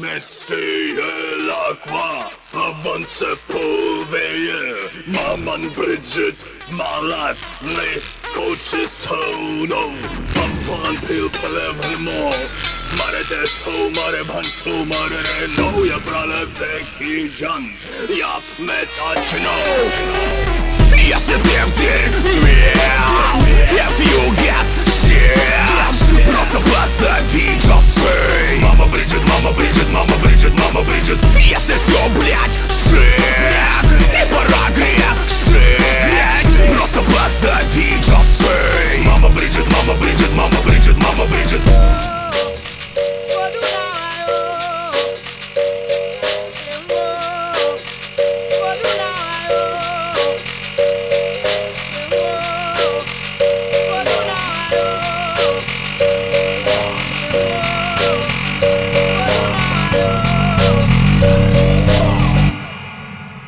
Messie l'acqua avanza poveye Maman Bridget, my life, le coach sono Pampan pil pelevmo Mare deto, mare bantu, mare no Ja brale veki jan, ja metachno Если ты в дерьме, if you get shit, просто позови Джосы. Мама Бриджит, мама Бриджит, мама Бриджит, мама Бриджит. Если все, блять,